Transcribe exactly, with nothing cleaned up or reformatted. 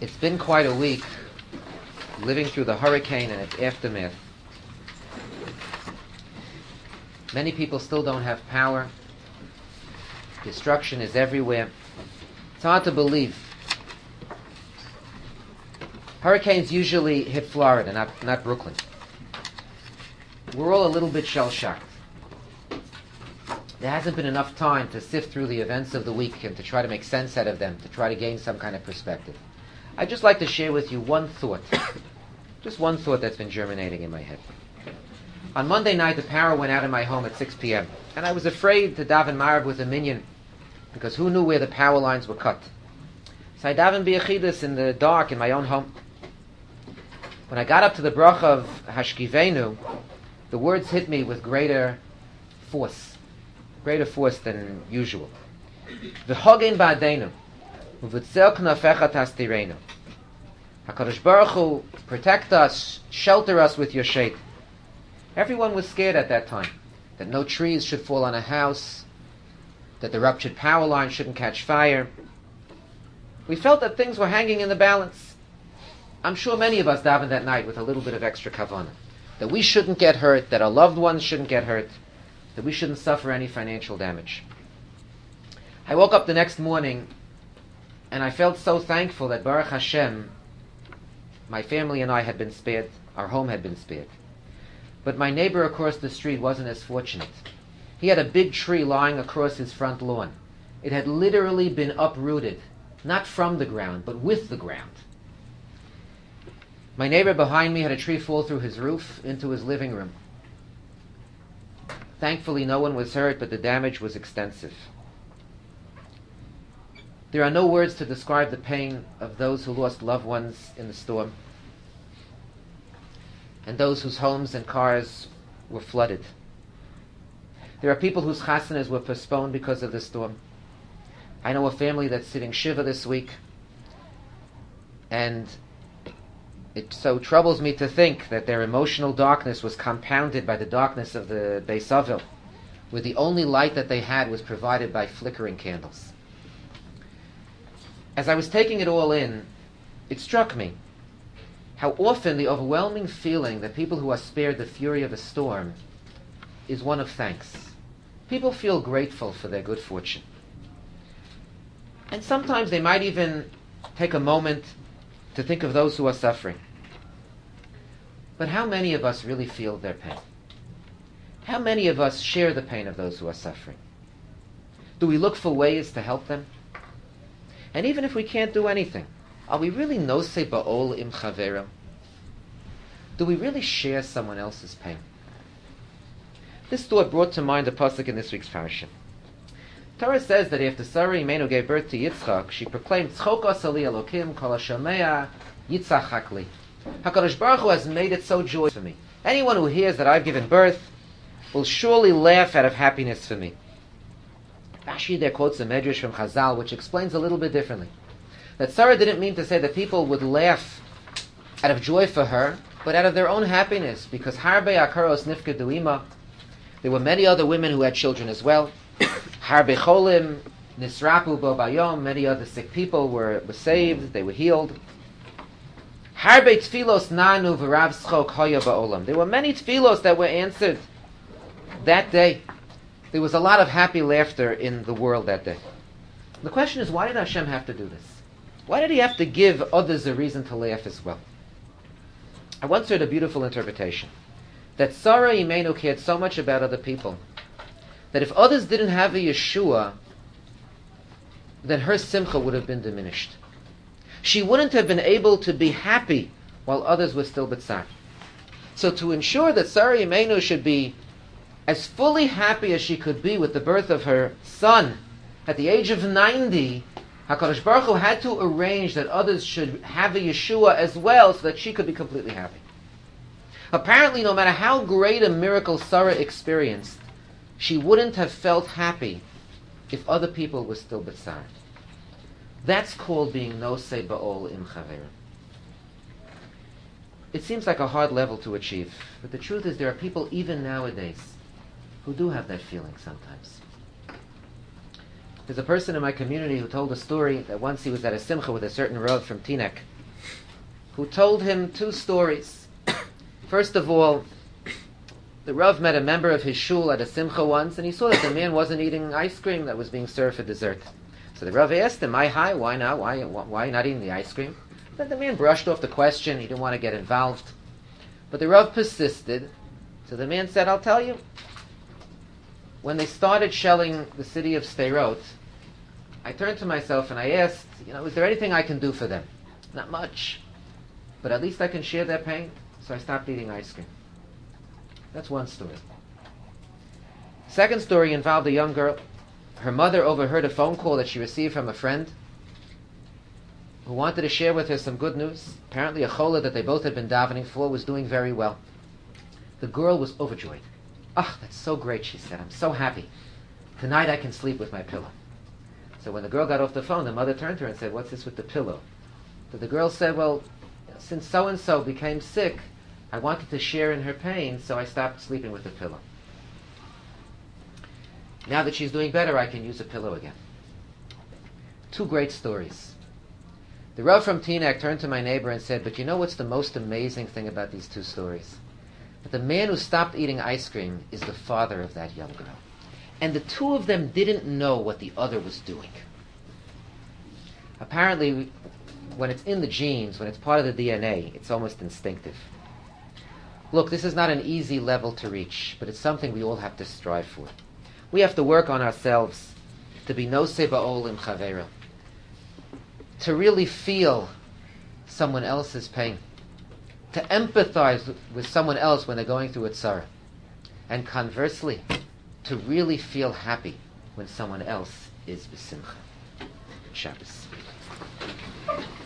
It's been quite a week living through the hurricane and its aftermath. Many people still don't have power. Destruction is everywhere. It's hard to believe. Hurricanes usually hit Florida, not, not Brooklyn. We're all a little bit shell-shocked. There hasn't been enough time to sift through the events of the week and to try to make sense out of them, to try to gain some kind of perspective. I'd just like to share with you one thought. Just one thought that's been germinating in my head. On Monday night, the power went out in my home at six p.m. and I was afraid to daven Marav with a minyan because who knew where the power lines were cut. So I davened B'Yechidus in the dark in my own home. When I got up to the bracha of Hashkivenu, the words hit me with greater force, greater force than usual. V'hogen ba'adeinu, u'v'tzel knafecha tastirenu. HaKadosh Baruch Hu, protect us, shelter us with your shade. Everyone was scared at that time that no trees should fall on a house, that the ruptured power line shouldn't catch fire. We felt that things were hanging in the balance. I'm sure many of us davened that night with a little bit of extra kavanah, that we shouldn't get hurt, that our loved ones shouldn't get hurt, that we shouldn't suffer any financial damage. I woke up the next morning and I felt so thankful that Baruch Hashem, my family and I had been spared, our home had been spared. But my neighbor across the street wasn't as fortunate. He had a big tree lying across his front lawn. It had literally been uprooted, not from the ground, but with the ground. My neighbor behind me had a tree fall through his roof into his living room. Thankfully, no one was hurt, but the damage was extensive. There are no words to describe the pain of those who lost loved ones in the storm, and those whose homes and cars were flooded. There are people whose chasanas were postponed because of the storm. I know a family that's sitting Shiva this week, and it so troubles me to think that their emotional darkness was compounded by the darkness of the Beis Avil, where the only light that they had was provided by flickering candles. As I was taking it all in, it struck me how often the overwhelming feeling that people who are spared the fury of a storm is one of thanks. People feel grateful for their good fortune. And sometimes they might even take a moment to think of those who are suffering. But how many of us really feel their pain? How many of us share the pain of those who are suffering? Do we look for ways to help them? And even if we can't do anything, are we really nosei ba'ol im chaverim? Do we really share someone else's pain? This thought brought to mind a pasuk in this week's parasha. Torah says that after Sarah Imenu gave birth to Yitzchak, she proclaimed, "Tzchok asali Elokim kol hashamea yitzchak li." HaKadosh Baruch Hu has made it so joyous for me. Anyone who hears that I've given birth will surely laugh out of happiness for me. Rashi there quotes a medrash from Chazal, which explains a little bit differently. That Sarah didn't mean to say that people would laugh out of joy for her, but out of their own happiness, because Harbe Akaros Nifkedu Ima, there were many other women who had children as well. Harbe Cholim, Nisrapu Bo Bayom, many other sick people were, were saved, they were healed. Harbe Tfilos Nanu V'Rav Tzchok Hoya Ba'olam. There were many tfilos that were answered that day. There was a lot of happy laughter in the world that day. The question is, why did Hashem have to do this? Why did he have to give others a reason to laugh as well? I once heard a beautiful interpretation, that Sarah Imenu cared so much about other people, that if others didn't have a Yeshua, then her simcha would have been diminished. She wouldn't have been able to be happy while others were still b'tzar. So to ensure that Sarah Imenu should be as fully happy as she could be with the birth of her son at the age of ninety, HaKadosh Baruch Hu had to arrange that others should have a Yeshua as well so that she could be completely happy. Apparently, no matter how great a miracle Sarah experienced, she wouldn't have felt happy if other people were still b'tzar. That's called being nosei ba'ol im chaverim. It seems like a hard level to achieve, but the truth is there are people even nowadays who do have that feeling sometimes. There's a person in my community who told a story that once he was at a simcha with a certain Rav from Teaneck, who told him two stories. First of all, the Rav met a member of his shul at a simcha once, and he saw that the man wasn't eating ice cream that was being served for dessert. So the Rav asked him, "My hi, why not? Why, why not eating the ice cream?" But the man brushed off the question. He didn't want to get involved. But the Rav persisted. So the man said, "I'll tell you. When they started shelling the city of Sderot, I turned to myself and I asked, you know, is there anything I can do for them? Not much, but at least I can share their pain." So I stopped eating ice cream. That's one story. Second story involved a young girl. Her mother overheard a phone call that she received from a friend who wanted to share with her some good news. Apparently a chola that they both had been davening for was doing very well. The girl was overjoyed. "Ah, that's so great," she said. "I'm so happy. Tonight I can sleep with my pillow." So when the girl got off the phone, the mother turned to her and said, "What's this with the pillow?" So the girl said, "Well, since so-and-so became sick, I wanted to share in her pain, so I stopped sleeping with the pillow. Now that she's doing better, I can use a pillow again." Two great stories. The Rav from Teaneck turned to my neighbor and said, "But you know what's the most amazing thing about these two stories? That the man who stopped eating ice cream is the father of that young girl. And the two of them didn't know what the other was doing." Apparently, when it's in the genes, when it's part of the D N A, it's almost instinctive. Look, this is not an easy level to reach, but it's something we all have to strive for. We have to work on ourselves to be nosei ba'olim chaveira, to really feel someone else's pain, to empathize with someone else when they're going through a tzara, and conversely, to really feel happy when someone else is b'simcha. Shabbos.